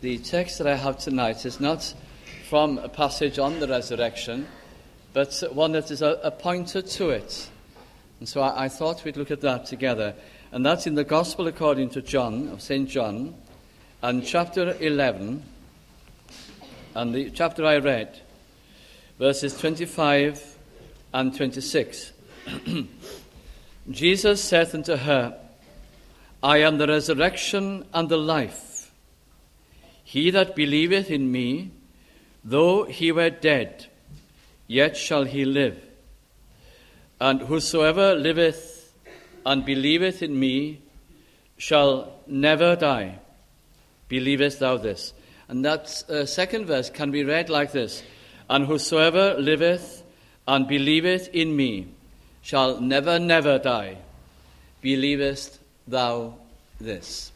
The text that I have tonight is not from a passage on the resurrection, but one that is a pointer to it. And so I thought we'd look at that together. And that's in the Gospel according to John, of St. John, and chapter 11, and the chapter I read, verses 25 and 26. Jesus saith unto her, I am the resurrection and the life. He that believeth in me, though he were dead, yet shall he live. And whosoever liveth and believeth in me shall never die. Believest thou this? And that second verse can be read like this. And whosoever liveth and believeth in me shall never, never die. Believest thou this?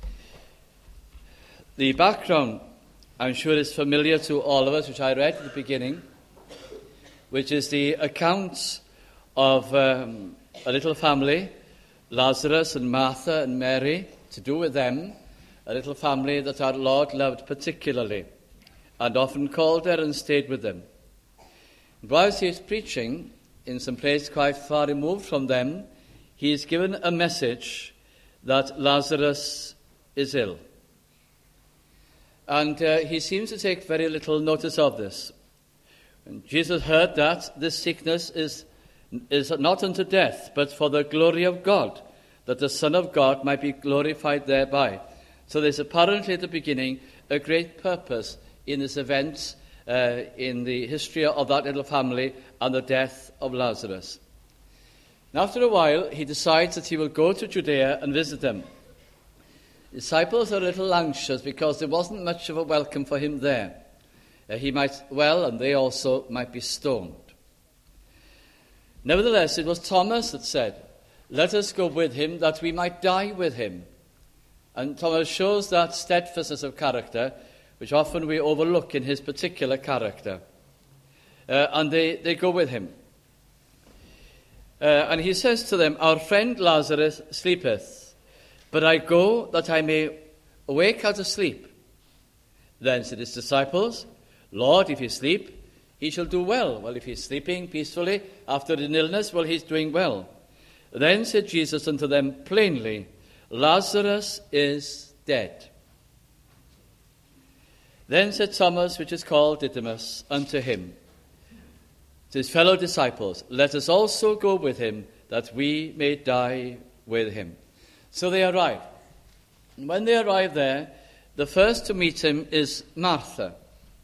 The background, I'm sure, is familiar to all of us, which I read at the beginning, which is the account of a little family, Lazarus and Martha and Mary, to do with them, a little family that our Lord loved particularly, and often called there and stayed with them. And whilst he is preaching in some place quite far removed from them, he is given a message that Lazarus is ill. And he seems to take very little notice of this. And Jesus heard that this sickness is not unto death, but for the glory of God, that the Son of God might be glorified thereby. So there's apparently at the beginning a great purpose in this event in the history of that little family and the death of Lazarus. And after a while, he decides that he will go to Judea and visit them. The disciples are a little anxious because there wasn't much of a welcome for him there. He might well, and they also, might be stoned. Nevertheless, it was Thomas that said, let us go with him that we might die with him. And Thomas shows that steadfastness of character, which often we overlook in his particular character. And they go with him. And he says to them, our friend Lazarus sleepeth, but I go that I may awake out of sleep. Then said his disciples, Lord, if he sleep, he shall do well. Well, if he's sleeping peacefully after an illness, well, he's doing well. Then said Jesus unto them plainly, Lazarus is dead. Then said Thomas, which is called Didymus, unto him, to his fellow disciples, let us also go with him, that we may die with him. So they arrive. And when they arrive there, the first to meet him is Martha.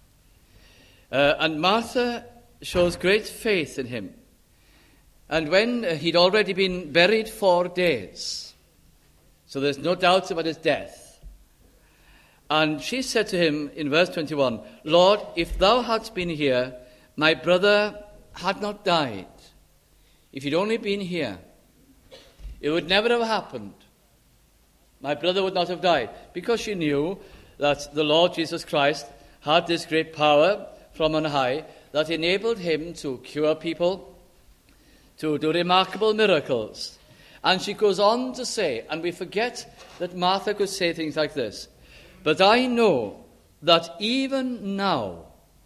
And Martha shows great faith in him. And when he'd already been buried 4 days, so there's no doubt about his death. And she said to him in verse 21, Lord, if thou hadst been here, my brother had not died. If he'd only been here, it would never have happened. My brother would not have died, because she knew that the Lord Jesus Christ had this great power from on high that enabled him to cure people, to do remarkable miracles. And she goes on to say, and we forget that Martha could say things like this, but I know that even now,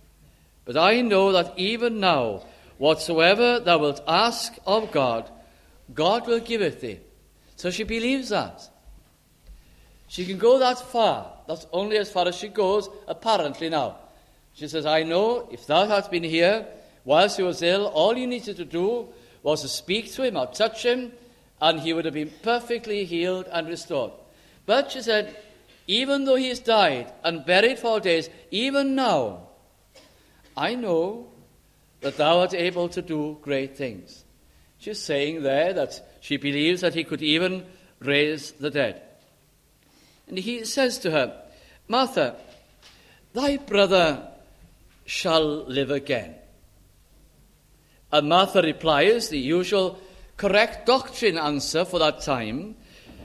whatsoever thou wilt ask of God, God will give it thee. So she believes that. She can go that far. That's only as far as she goes, apparently now. She says, I know if thou hadst been here whilst he was ill, all you needed to do was to speak to him or touch him, and he would have been perfectly healed and restored. But she said, even though he has died and buried 4 days, even now, I know that thou art able to do great things. She's saying there that she believes that he could even raise the dead. And he says to her, Martha, thy brother shall live again. And Martha replies, the usual correct doctrine answer for that time,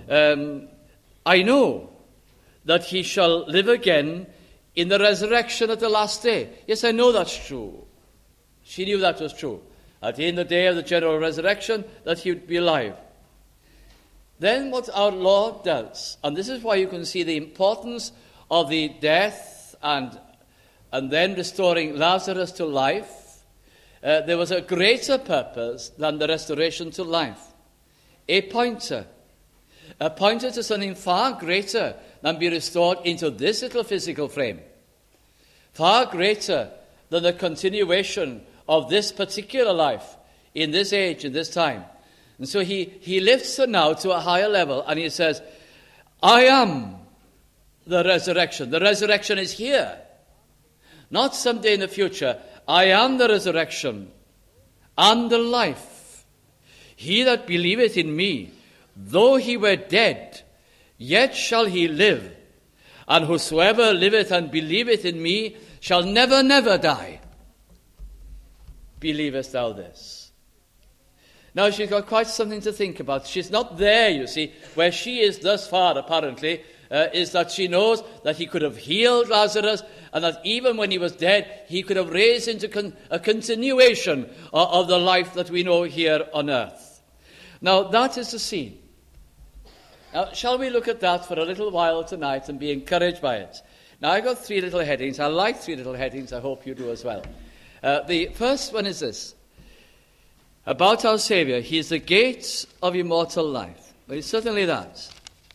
I know that he shall live again in the resurrection at the last day. Yes, I know that's true. She knew that was true. At the end of the day of the general resurrection, that he would be alive. Then what our Lord does, and this is why you can see the importance of the death and then restoring Lazarus to life, there was a greater purpose than the restoration to life. A pointer to something far greater than be restored into this little physical frame. Far greater than the continuation of this particular life in this age, in this time. And so he lifts her now to a higher level, and he says, I am the resurrection. The resurrection is here. Not someday in the future. I am the resurrection and the life. He that believeth in me, though he were dead, yet shall he live. And whosoever liveth and believeth in me shall never, never die. Believest thou this? Now she's got quite something to think about. She's not there, you see. Where she is thus far, apparently, is that she knows that he could have healed Lazarus, and that even when he was dead, he could have raised into a continuation of the life that we know here on earth. Now, that is the scene. Now, shall we look at that for a little while tonight and be encouraged by it? Now, I got 3 little headings. I like 3 little headings. I hope you do as well. The first one is this. About our Saviour, he is the gate of immortal life. Well, he's certainly that.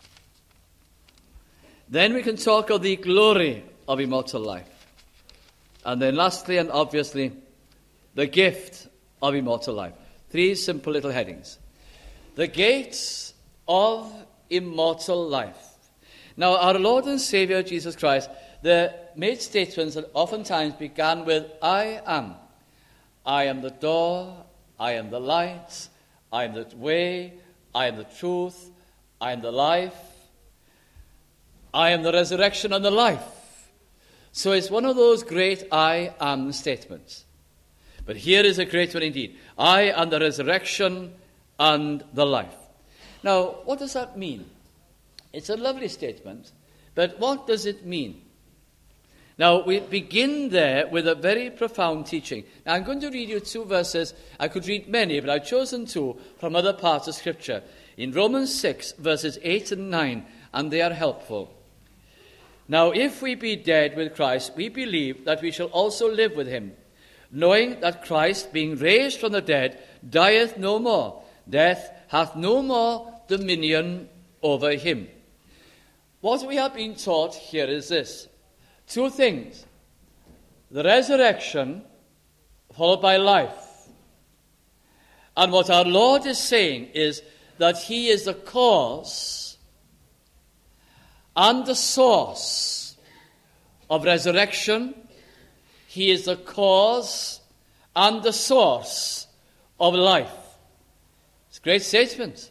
Then we can talk of the glory of immortal life. And then lastly and obviously, the gift of immortal life. 3 simple little headings. The gates of immortal life. Now, our Lord and Saviour, Jesus Christ, made statements that oftentimes began with, I am. I am the door, I am the light, I am the way, I am the truth, I am the life, I am the resurrection and the life. So it's one of those great I am statements. But here is a great one indeed. I am the resurrection and the life. Now, what does that mean? It's a lovely statement, but what does it mean? Now, we begin there with a very profound teaching. Now, I'm going to read you 2 verses. I could read many, but I've chosen 2 from other parts of Scripture. In Romans 6, verses 8 and 9, and they are helpful. Now, if we be dead with Christ, we believe that we shall also live with him, knowing that Christ, being raised from the dead, dieth no more. Death hath no more dominion over him. What we have been taught here is this. 2 things. The resurrection followed by life. And what our Lord is saying is that he is the cause and the source of resurrection. He is the cause and the source of life. It's a great statement.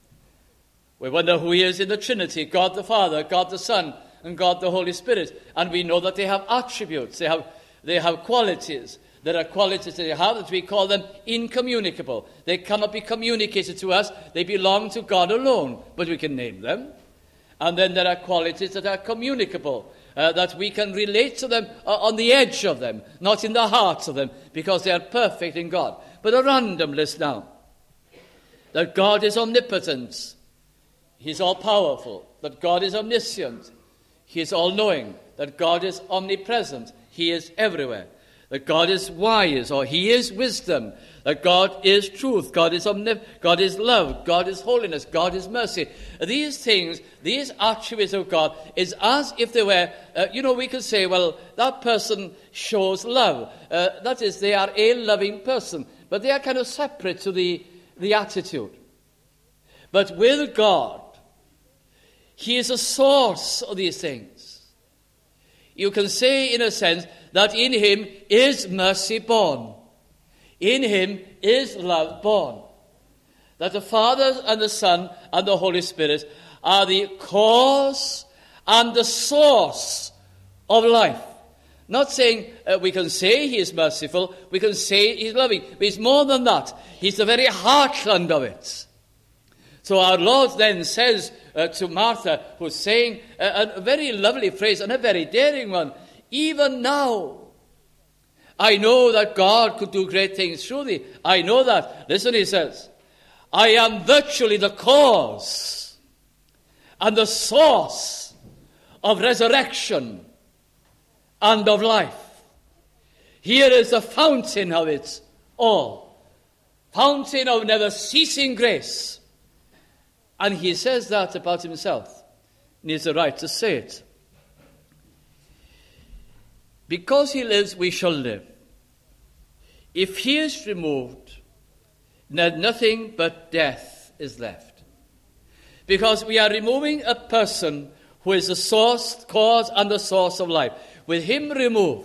We wonder who he is in the Trinity, God the Father, God the Son, and God the Holy Spirit. And we know that they have attributes, they have qualities. There are qualities that they have that we call them incommunicable. They cannot be communicated to us. They belong to God alone, but we can name them. And then there are qualities that are communicable, that we can relate to them on the edge of them, not in the heart of them, because they are perfect in God. But a random list now. That God is omnipotent. He's all-powerful. That God is omniscient. He is all-knowing. That God is omnipresent. He is everywhere. That God is wise, or he is wisdom. That God is truth. God is God is love. God is holiness. God is mercy. These things, these attributes of God, is as if they were, we could say, well, that person shows love. That is, they are a loving person. But they are kind of separate to the attitude. But with God, he is a source of these things. You can say, in a sense, that in him is mercy born. In him is love born. That the Father and the Son and the Holy Spirit are the cause and the source of life. Not saying we can say he is merciful, we can say he's loving, but he's more than that. He's the very heartland of it. So our Lord then says to Martha, who's saying a very lovely phrase and a very daring one, even now, I know that God could do great things through thee. I know that. Listen, he says, I am virtually the cause and the source of resurrection and of life. Here is the fountain of it all. Fountain of never ceasing grace. And he says that about himself. And he has the right to say it. Because he lives, we shall live. If he is removed, then nothing but death is left. Because we are removing a person who is the source, cause, and the source of life. With him removed,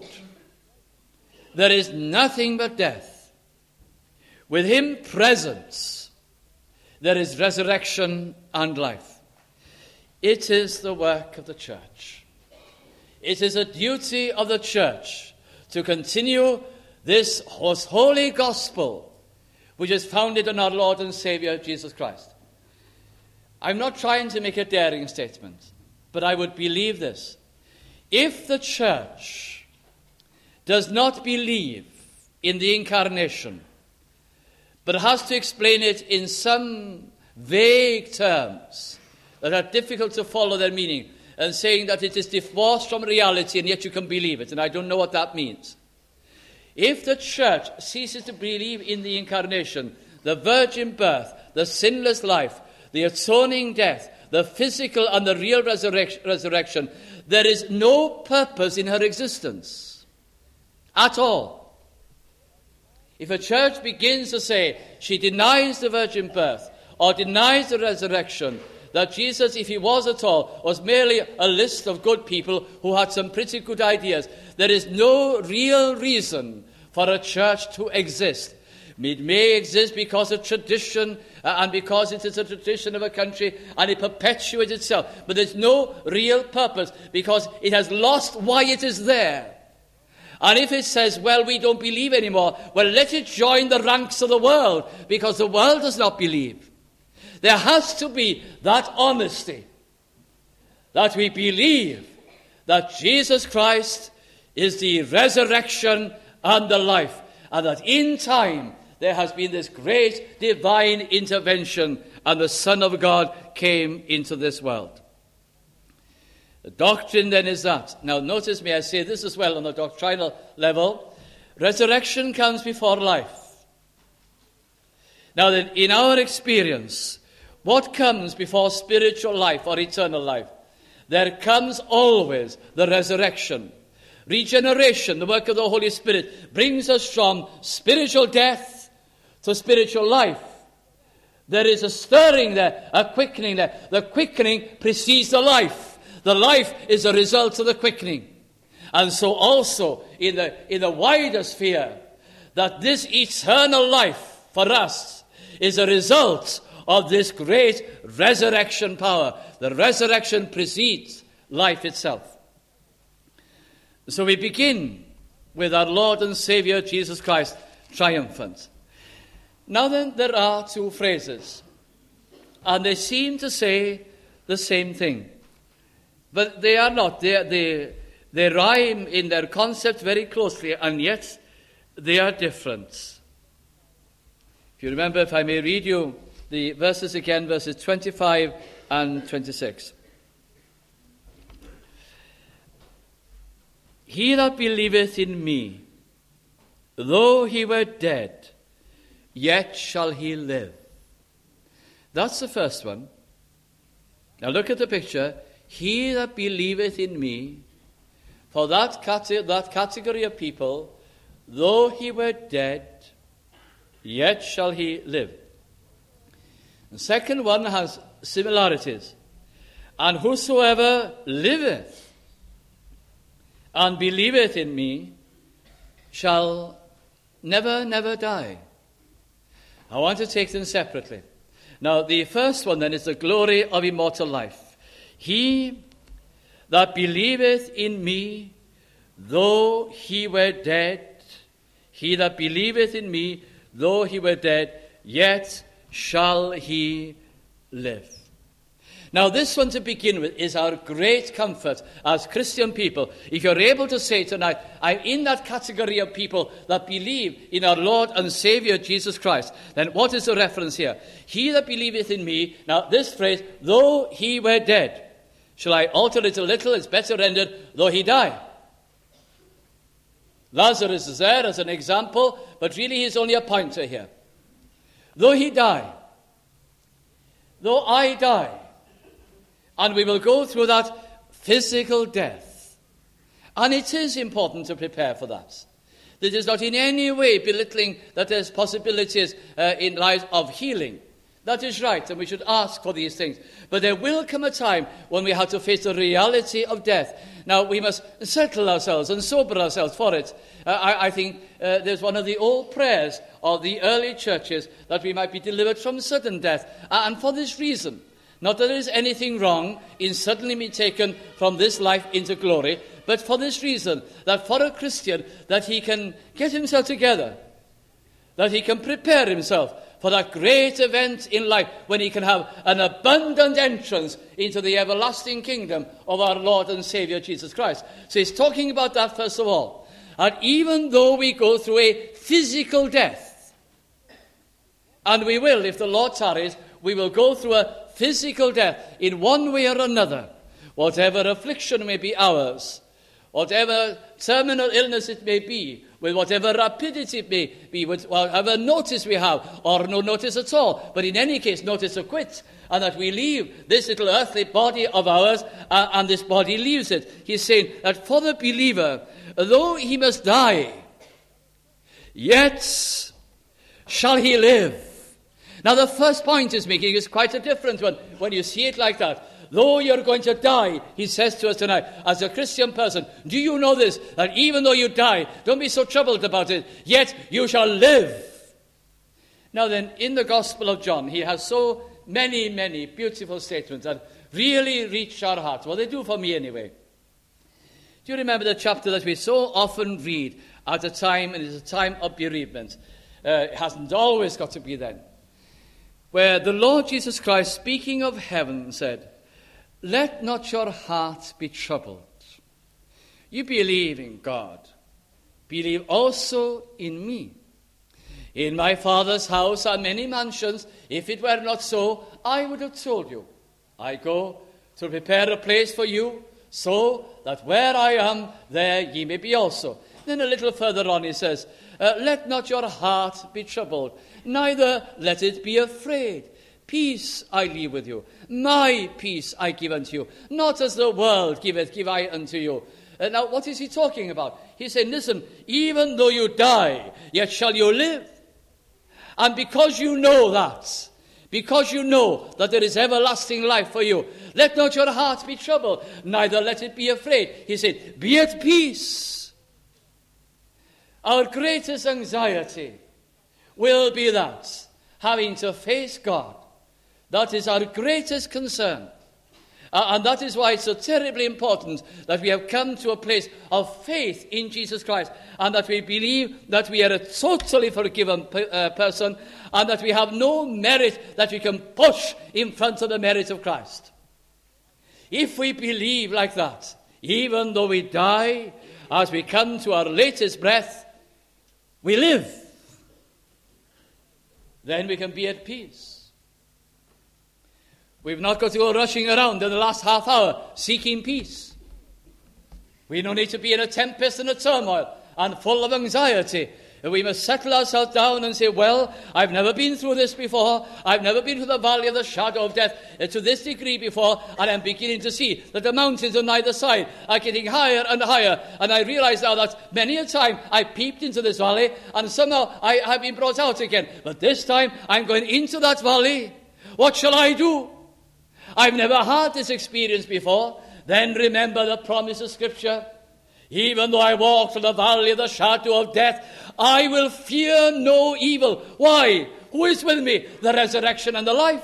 there is nothing but death. With him present, there is resurrection and life. It is the work of the church. It is a duty of the church to continue this holy gospel, which is founded on our Lord and Savior, Jesus Christ. I'm not trying to make a daring statement, but I would believe this. If the church does not believe in the incarnation, but has to explain it in some vague terms that are difficult to follow their meaning, and saying that it is divorced from reality and yet you can believe it, and I don't know what that means. If the church ceases to believe in the incarnation, the virgin birth, the sinless life, the atoning death, the physical and the real resurrection, there is no purpose in her existence at all. If a church begins to say she denies the virgin birth or denies the resurrection, that Jesus, if he was at all, was merely a list of good people who had some pretty good ideas, there is no real reason for a church to exist. It may exist because of tradition and because it is a tradition of a country and it perpetuates itself. But there's no real purpose because it has lost why it is there. And if it says, well, we don't believe anymore, well, let it join the ranks of the world because the world does not believe. There has to be that honesty that we believe that Jesus Christ is the resurrection and the life, and that in time there has been this great divine intervention and the Son of God came into this world. The doctrine then is that. Now notice me, I say this as well on the doctrinal level. Resurrection comes before life. Now then, in our experience, what comes before spiritual life or eternal life? There comes always the resurrection. Regeneration, the work of the Holy Spirit, brings us from spiritual death to spiritual life. There is a stirring there, a quickening there. The quickening precedes the life. The life is a result of the quickening. And so also in the wider sphere, that this eternal life for us is a result of this great resurrection power. The resurrection precedes life itself. So we begin with our Lord and Savior Jesus Christ triumphant. Now then, there are two phrases, and they seem to say the same thing, but they are not. They rhyme in their concept very closely, and yet they are different. If you remember, if I may read you the verses again, verses 25 and 26. He that believeth in me, though he were dead, yet shall he live. That's the first one. Now look at the picture. He that believeth in me, for that category of people, though he were dead, yet shall he live. The second one has similarities. And whosoever liveth and believeth in me shall never, never die. I want to take them separately. Now, the first one then is the glory of immortal life. He that believeth in me, though he were dead, he that believeth in me, though he were dead, yet shall he live. Now, this one to begin with is our great comfort as Christian people. If you're able to say tonight, I'm in that category of people that believe in our Lord and Savior Jesus Christ, then what is the reference here? He that believeth in me, now this phrase, though he were dead, Shall I alter it a little? It's better rendered, though he die. Lazarus is there as an example, but really he's only a pointer here. Though he die, though I die, and we will go through that physical death. And it is important to prepare for that. This is not in any way belittling that there's possibilities in life of healing. That is right, and we should ask for these things. But there will come a time when we have to face the reality of death. Now, we must settle ourselves and sober ourselves for it. I think there's one of the old prayers of the early churches that we might be delivered from sudden death. And for this reason, not that there is anything wrong in suddenly being taken from this life into glory, but for this reason, that for a Christian, that he can get himself together, that he can prepare himself for that great event in life when he can have an abundant entrance into the everlasting kingdom of our Lord and Savior Jesus Christ. So he's talking about that first of all. And even though we go through a physical death, and we will, if the Lord tarries, we will go through a physical death in one way or another, whatever affliction may be ours, whatever terminal illness it may be, with whatever rapidity it may be, with whatever notice we have, or no notice at all. But in any case, notice to quit, and that we leave this little earthly body of ours, and this body leaves it. He's saying that for the believer, though he must die, yet shall he live. Now, the first point he's making is quite a different one when you see it like that. Though you're going to die, he says to us tonight, as a Christian person, do you know this? That even though you die, don't be so troubled about it, yet you shall live. Now then, in the Gospel of John, he has so many, many beautiful statements that really reach our hearts. Well, they do for me anyway. Do you remember the chapter that we so often read at a time, and it's a time of bereavement? It hasn't always got to be then. Where the Lord Jesus Christ, speaking of heaven, said, "Let not your heart be troubled. You believe in God. Believe also in me. In my Father's house are many mansions. If it were not so, I would have told you. I go to prepare a place for you, so that where I am, there ye may be also." Then a little further on he says, "Let not your heart be troubled, neither let it be afraid. Peace I leave with you. My peace I give unto you. Not as the world giveth, give I unto you." Now, what is he talking about? He's saying, listen, even though you die, yet shall you live. And because you know that, because you know that there is everlasting life for you, let not your heart be troubled, neither let it be afraid. He said, be at peace. Our greatest anxiety will be that, having to face God. That is our greatest concern. And that is why it's so terribly important that we have come to a place of faith in Jesus Christ, and that we believe that we are a totally forgiven person, and that we have no merit that we can push in front of the merit of Christ. If we believe like that, even though we die, as we come to our latest breath, we live. Then we can be at peace. We've not got to go rushing around in the last half hour seeking peace. We don't need to be in a tempest and a turmoil and full of anxiety. We must settle ourselves down and say, well, I've never been through this before. I've never been through the valley of the shadow of death to this degree before, and I'm beginning to see that the mountains on either side are getting higher and higher. And I realize now that many a time I peeped into this valley, and somehow I have been brought out again. But this time I'm going into that valley. What shall I do? I've never had this experience before. Then remember the promise of Scripture. Even though I walk through the valley of the shadow of death, I will fear no evil. Why? Who is with me? The resurrection and the life.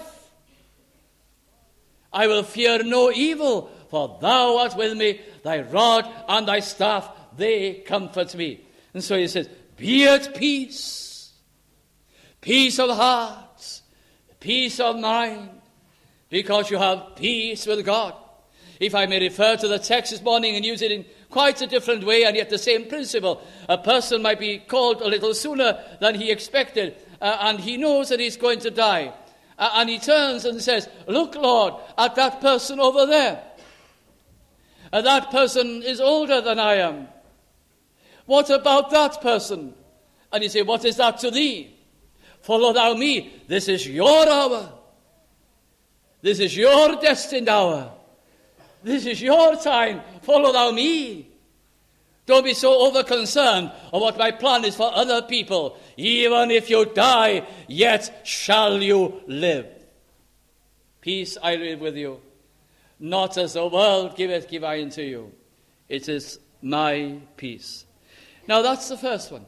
I will fear no evil, for thou art with me. Thy rod and thy staff, they comfort me. And so he says, be at peace. Peace of heart. Peace of mind. Because you have peace with God. If I may refer to the text this morning and use it in quite a different way, and yet the same principle. A person might be called a little sooner than he expected, and he knows that he's going to die. And he turns and says, look, Lord, at that person over there. And that person is older than I am. What about that person? And you say, what is that to thee? Follow thou me. This is your hour. This is your destined hour. This is your time. Follow thou me. Don't be so over-concerned of what my plan is for other people. Even if you die, yet shall you live. Peace I live with you. Not as the world giveth, give I unto you. It is my peace. Now that's the first one.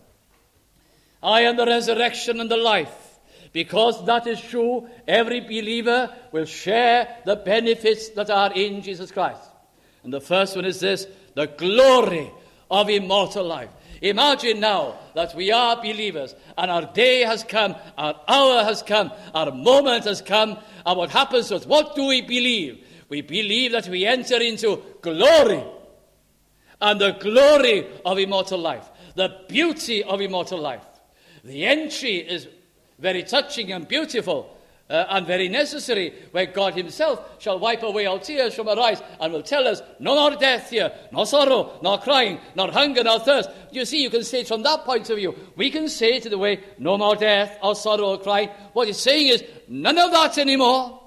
I am the resurrection and the life. Because that is true, every believer will share the benefits that are in Jesus Christ. And the first one is this, the glory of immortal life. Imagine now that we are believers and our day has come, our hour has come, our moment has come, and what happens to us? What do we believe? We believe that we enter into glory, and the glory of immortal life, the beauty of immortal life. The entry is very touching and beautiful and very necessary, where God himself shall wipe away our tears from our eyes and will tell us, no more death here, nor sorrow, nor crying, nor hunger, nor thirst. You see, you can say it from that point of view. We can say it in the way, no more death, or sorrow, or crying. What he's saying is, none of that anymore.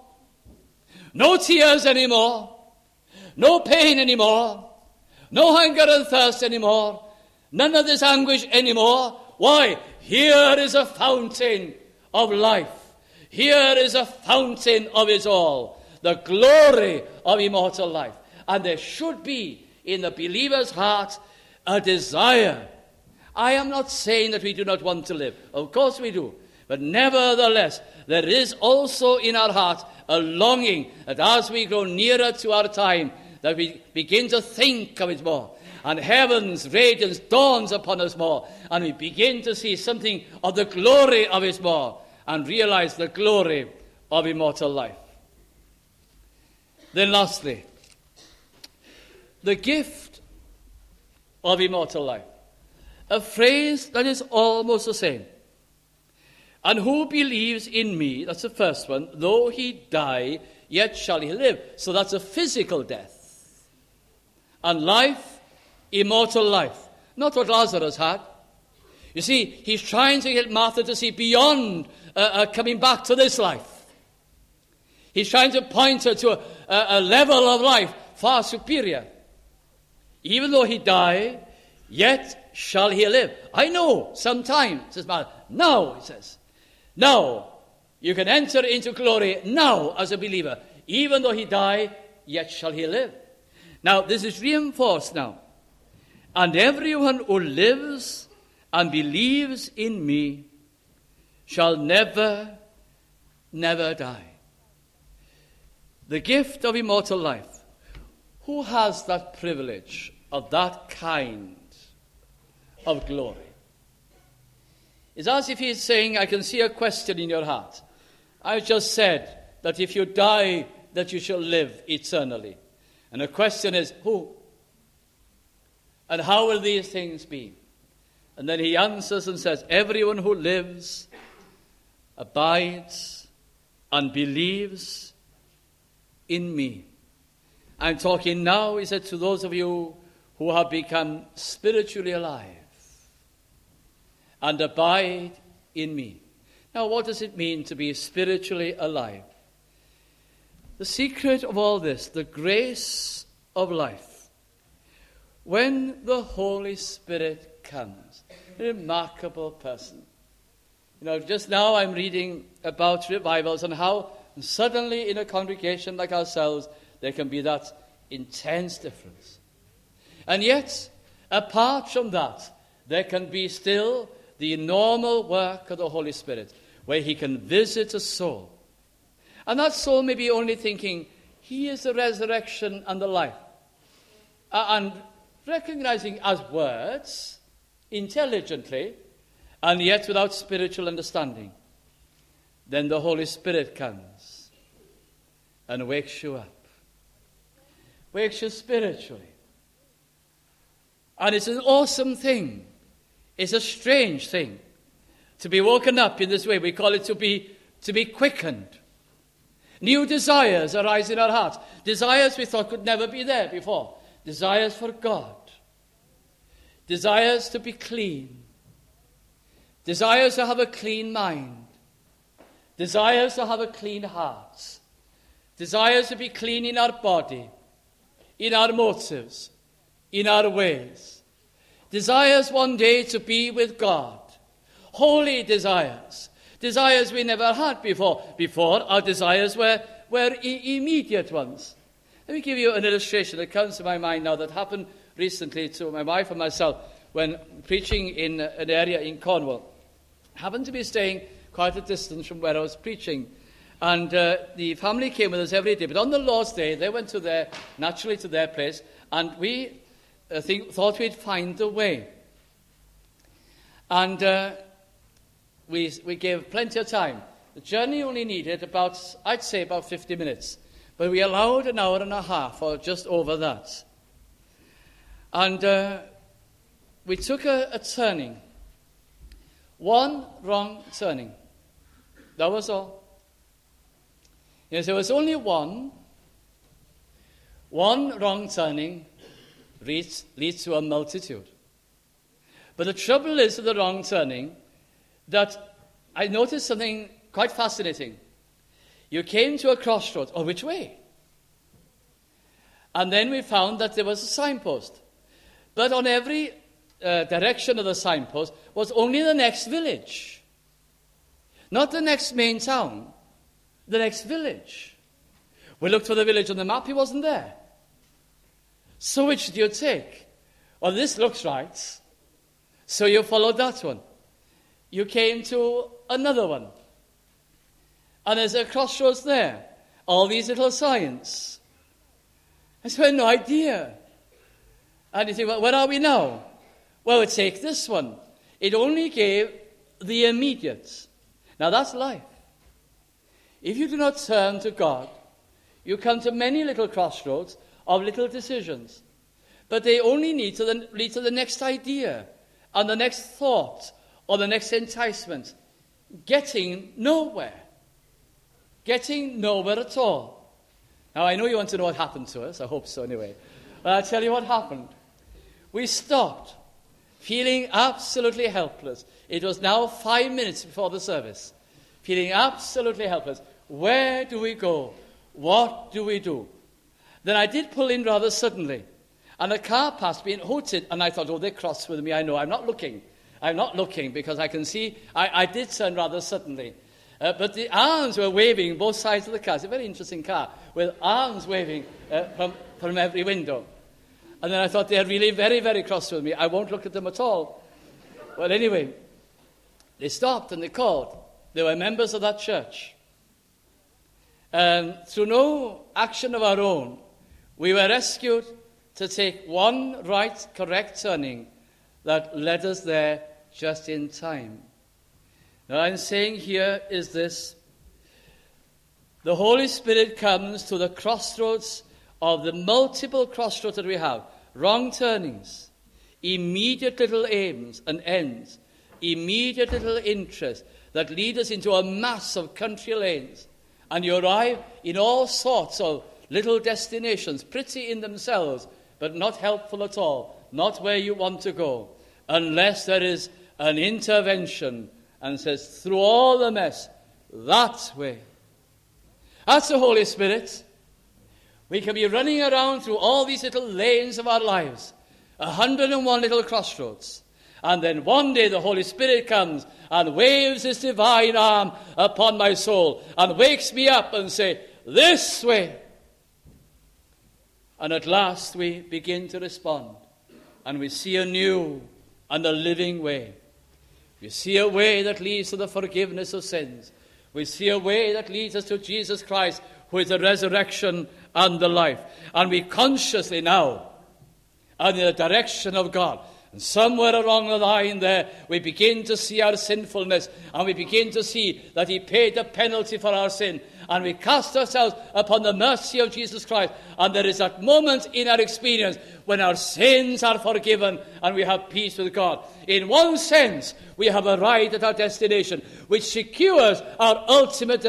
No tears anymore. No pain anymore. No hunger and thirst anymore. None of this anguish anymore. Why? Here is a fountain of life. Here is a fountain of it all. The glory of immortal life. And there should be in the believer's heart a desire. I am not saying that we do not want to live. Of course we do. But nevertheless, there is also in our heart a longing that as we grow nearer to our time, that we begin to think of it more. And heaven's radiance dawns upon us more. And we begin to see something of the glory of it more. And realize the glory of immortal life. Then lastly, the gift of immortal life. A phrase that is almost the same. And who believes in me, that's the first one, though he die, yet shall he live. So that's a physical death. And life, immortal life. Not what Lazarus had. You see, he's trying to get Martha to see beyond coming back to this life. He's trying to point her to a level of life far superior. Even though he die, yet shall he live. I know, sometime, says Martha. Now, he says. Now, you can enter into glory now as a believer. Even though he die, yet shall he live. Now, this is reinforced now. And everyone who lives and believes in me shall never, never die. The gift of immortal life. Who has that privilege of that kind of glory? It's as if he's saying, I can see a question in your heart. I just said that if you die, that you shall live eternally. And the question is, who? And how will these things be? And then he answers and says, everyone who lives, abides, and believes in me. I'm talking now, he said, to those of you who have become spiritually alive and abide in me. Now, what does it mean to be spiritually alive? The secret of all this, the grace of life. When the Holy Spirit comes, a remarkable person. You know, just now I'm reading about revivals and how suddenly in a congregation like ourselves, there can be that intense difference. And yet, apart from that, there can be still the normal work of the Holy Spirit, where he can visit a soul. And that soul may be only thinking, he is the resurrection and the life. And recognizing as words, intelligently, and yet without spiritual understanding. Then the Holy Spirit comes and wakes you up. Wakes you spiritually. And it's an awesome thing. It's a strange thing to be woken up in this way. We call it to be quickened. New desires arise in our hearts. Desires we thought could never be there before. desires for God, desires to be clean, desires to have a clean mind, desires to have a clean heart, desires to be clean in our body, in our motives, in our ways, desires one day to be with God, holy desires, desires we never had before. Before, our desires were immediate ones. Let me give you an illustration that comes to my mind now that happened recently to my wife and myself when preaching in an area in Cornwall. I happened to be staying quite a distance from where I was preaching. And the family came with us every day. But on the Lord's Day, they went to their place. And we thought we'd find a way. And we gave plenty of time. The journey only needed about 50 minutes. But we allowed an hour and a half or just over that. And we took a turning. One wrong turning. That was all. Yes, there was only one. One wrong turning leads to a multitude. But the trouble is with the wrong turning that I noticed something quite fascinating. You came to a crossroads. Oh, which way? And then we found that there was a signpost. But on every direction of the signpost was only the next village. Not the next main town. The next village. We looked for the village on the map. He wasn't there. So which did you take? Well, this looks right. So you followed that one. You came to another one. And there's a crossroads there. All these little signs. I said, no idea. And you think, well, where are we now? Well, we take this one. It only gave the immediate. Now that's life. If you do not turn to God, you come to many little crossroads of little decisions. But they only lead to the next idea, and the next thought, or the next enticement. Getting nowhere. Getting nowhere at all. Now, I know you want to know what happened to us. I hope so, anyway. But I'll tell you what happened. We stopped, feeling absolutely helpless. It was now 5 minutes before the service. Feeling absolutely helpless. Where do we go? What do we do? Then I did pull in rather suddenly. And a car passed me and hooted. And I thought, oh, they crossed with me. I know. I'm not looking. I'm not looking because I can see. I did turn rather suddenly. But the arms were waving both sides of the car. It's a very interesting car with arms waving from every window. And then I thought they're really very, very cross with me. I won't look at them at all. Well, anyway, they stopped and they called. They were members of that church. Through no action of our own, we were rescued to take one right, correct turning that led us there just in time. Now, I'm saying here is this. The Holy Spirit comes to the crossroads of the multiple crossroads that we have. Wrong turnings, immediate little aims and ends, immediate little interests that lead us into a mass of country lanes. And you arrive in all sorts of little destinations, pretty in themselves, but not helpful at all, not where you want to go, unless there is an intervention and says, through all the mess, that way. That's the Holy Spirit. We can be running around through all these little lanes of our lives, 101 little crossroads. And then one day the Holy Spirit comes and waves his divine arm upon my soul and wakes me up and says, this way. And at last we begin to respond. And we see a new and a living way. We see a way that leads to the forgiveness of sins. We see a way that leads us to Jesus Christ, who is the resurrection and the life. And we consciously now are in the direction of God. And somewhere along the line there, we begin to see our sinfulness, and we begin to see that he paid the penalty for our sin. And we cast ourselves upon the mercy of Jesus Christ. And there is that moment in our experience when our sins are forgiven and we have peace with God. In one sense, we have arrived at our destination, which secures our ultimate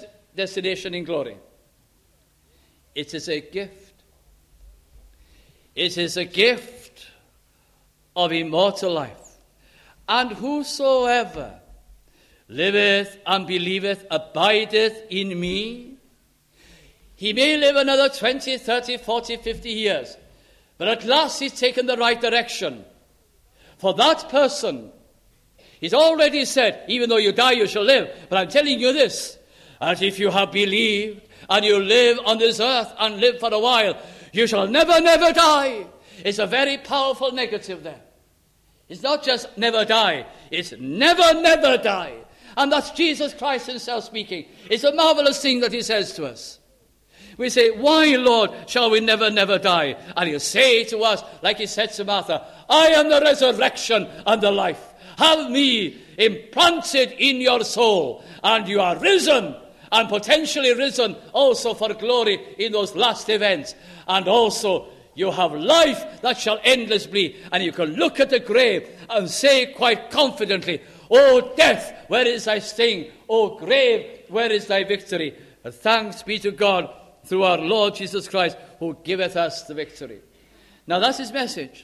destination in glory. It is a gift. It is a gift of immortal life. And whosoever liveth and believeth abideth in me. He may live another 20, 30, 40, 50 years, but at last he's taken the right direction. For that person, he's already said, even though you die, you shall live. But I'm telling you this, that if you have believed and you live on this earth and live for a while, you shall never, never die. It's a very powerful negative there. It's not just never die, it's never, never die. And that's Jesus Christ himself speaking. It's a marvelous thing that he says to us. We say, why, Lord, shall we never, never die? And he'll say to us, like he said to Martha, I am the resurrection and the life. Have me implanted in your soul, and you are risen, and potentially risen also for glory in those last events. And also, you have life that shall endlessly be, and you can look at the grave and say quite confidently, O death, where is thy sting? O grave, where is thy victory? And thanks be to God through our Lord Jesus Christ, who giveth us the victory. Now that's his message.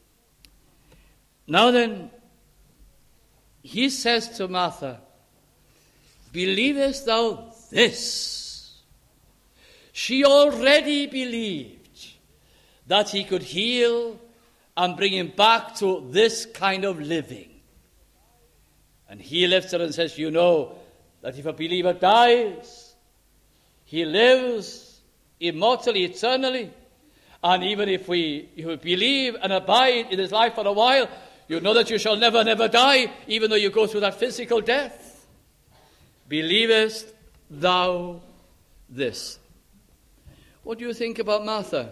Now then, he says to Martha, believest thou this? She already believed that he could heal and bring him back to this kind of living. And he lifts her and says, you know that if a believer dies, he lives immortally, eternally. And even if you believe and abide in his life for a while, you know that you shall never, never die, even though you go through that physical death. Believest thou this? What do you think about Martha?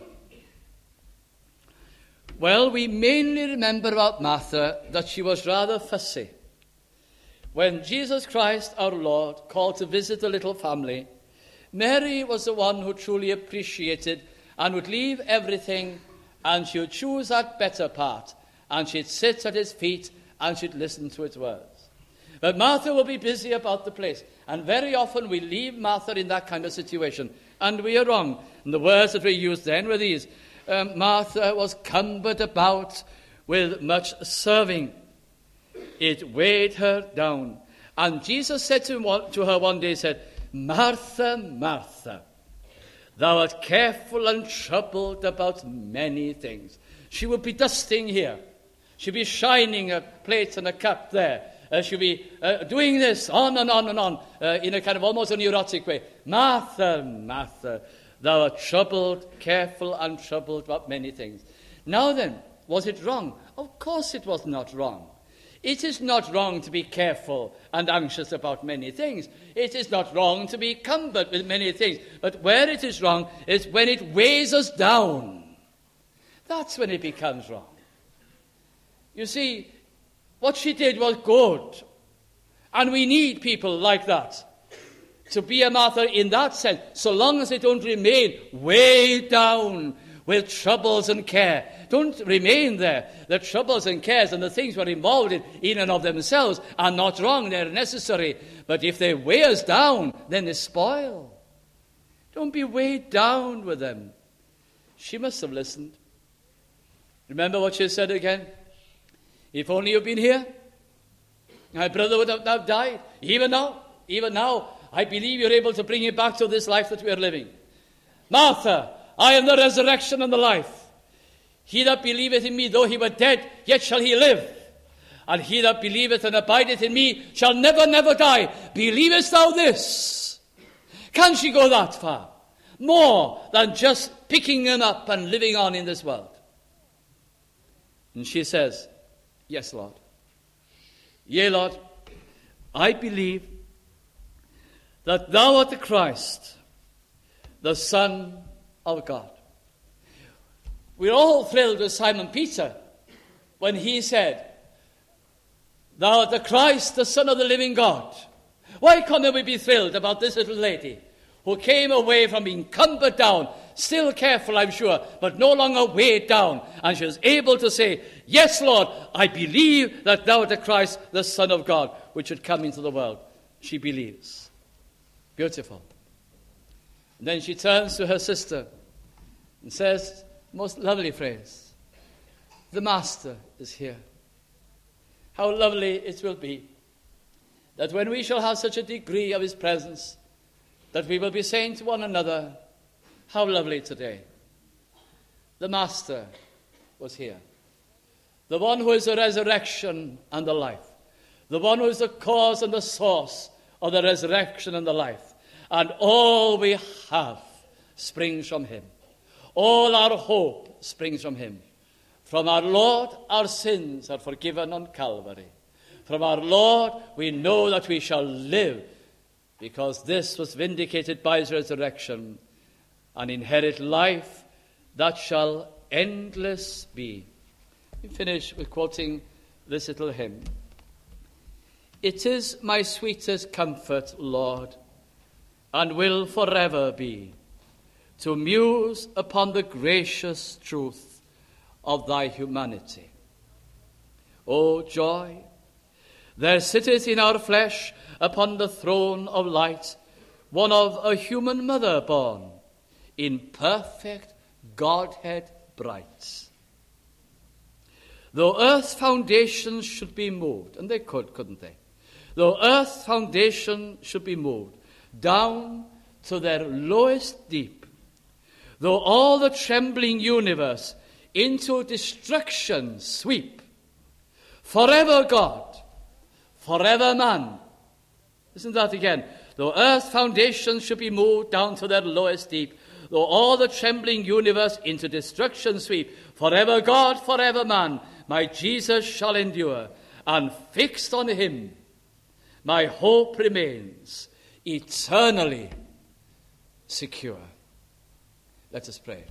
Well, we mainly remember about Martha that she was rather fussy. When Jesus Christ, our Lord, called to visit the little family, Mary was the one who truly appreciated and would leave everything, and she would choose that better part, and she'd sit at his feet and she'd listen to his words. But Martha will be busy about the place, and very often we leave Martha in that kind of situation, and we are wrong. And the words that we used then were these: Martha was cumbered about with much serving. It weighed her down. And Jesus said to her one day, said, Martha, Martha, thou art careful and troubled about many things. She would be dusting here. She'd be shining a plate and a cup there. She'd be doing this on and on and on in a kind of almost a neurotic way. Martha, Martha, thou art troubled, careful and troubled about many things. Now then, was it wrong? Of course it was not wrong. It is not wrong to be careful and anxious about many things. It is not wrong to be cumbered with many things. But where it is wrong is when it weighs us down. That's when it becomes wrong. You see, what she did was good. And we need people like that to be a Martha in that sense, so long as they don't remain weighed down with troubles and care. Don't remain there. The troubles and cares and the things we're involved in and of themselves are not wrong. They're necessary. But if they weigh us down, then they spoil. Don't be weighed down with them. She must have listened. Remember what she said again? If only you'd been here, my brother would have now died. Even now, I believe you're able to bring him back to this life that we are living. Martha, I am the resurrection and the life. He that believeth in me, though he were dead, yet shall he live. And he that believeth and abideth in me shall never, never die. Believest thou this? Can she go that far? More than just picking him up and living on in this world. And she says, yes, Lord. Yea, Lord, I believe that thou art the Christ, the Son of God. We're all thrilled with Simon Peter when he said, thou art the Christ, the Son of the living God. Why can't we be thrilled about this little lady who came away from being cumbered down, still careful, I'm sure, but no longer weighed down, and she was able to say, yes, Lord, I believe that thou art the Christ, the Son of God, which should come into the world. She believes. Beautiful. And then she turns to her sister and says, Most lovely phrase. The Master is here. How lovely it will be that when we shall have such a degree of his presence, that we will be saying to one another, how lovely today. The Master was here. The one who is the resurrection and the life. The one who is the cause and the source of the resurrection and the life. And all we have springs from him. All our hope springs from him. From our Lord, our sins are forgiven on Calvary. From our Lord, we know that we shall live, because this was vindicated by his resurrection, and inherit life that shall endless be. We finish with quoting this little hymn. It is my sweetest comfort, Lord, and will forever be, to muse upon the gracious truth of thy humanity. O joy! There sitteth in our flesh upon the throne of light one of a human mother born, in perfect Godhead bright. Though earth's foundations should be moved, and they could, couldn't they? Though earth's foundation should be moved down to their lowest deep, though all the trembling universe into destruction sweep, forever God, forever man. Isn't that again? Though earth's foundations should be moved down to their lowest deep, though all the trembling universe into destruction sweep, forever God, forever man, my Jesus shall endure, and fixed on him, my hope remains eternally secure. Let us pray.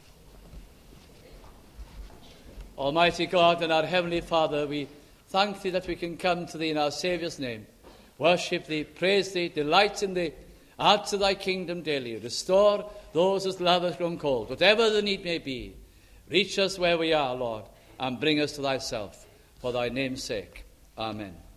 Almighty God and our Heavenly Father, we thank thee that we can come to thee in our Saviour's name, worship thee, praise thee, delight in thee, add to thy kingdom daily, restore those whose love has grown cold, whatever the need may be. Reach us where we are, Lord, and bring us to thyself, for thy name's sake. Amen.